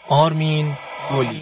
آرمین گلی.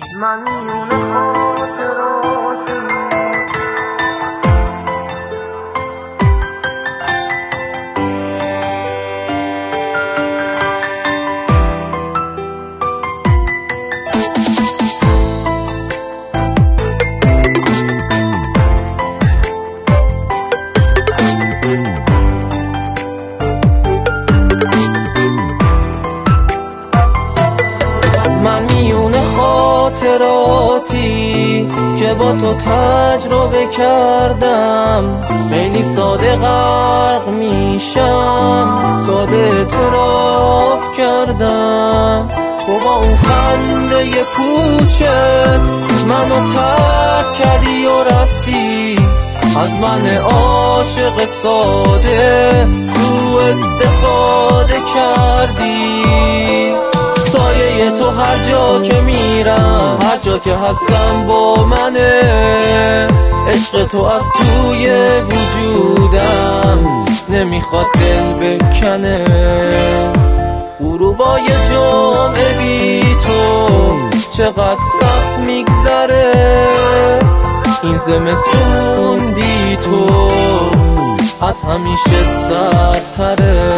خاطراتی که با تو تجربه کردم، خیلی ساده غرق میشم، ساده اعتراف کردم. تو با اون خنده پوچت منو ترک کردی و رفتی، از من عاشق ساده سوء استفاده کردی. سایه تو هر جا که میرم، هر جا که هستم با منه، عشق تو از توی وجودم نمیخواد دل بکنه. غروبای جمعه بی تو چقدر سخت میگذره، این زمستون بی تو از همیشه سردتره.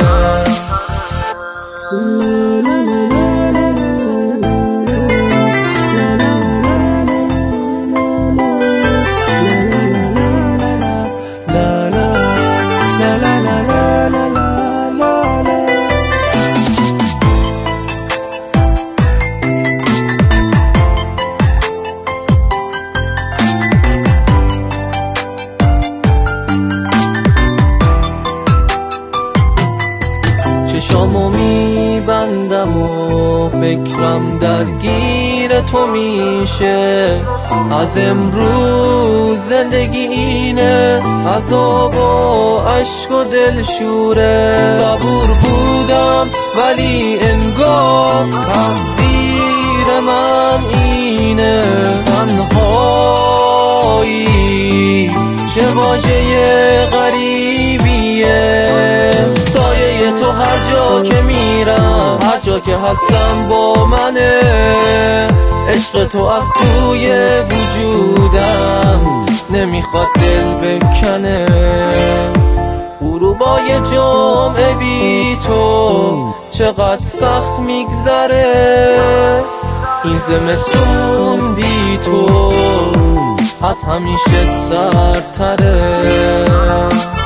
چشامو میبندم و فکرم درگیر تو میشه. از امروز زندگی اینه، عذاب و عشق و دلشوره. صبور بودم ولی انگار تقدیر من اینه. تنهایی چه واژه غریبیه، سایه تو هر جا که میرم، هر جا که هستم با منه، عشق تو از توی وجودم نمیخواد دل بکنه. غروبای جمعه بی تو چقدر سخت میگذره، این زمستون بی تو از همیشه سردتره.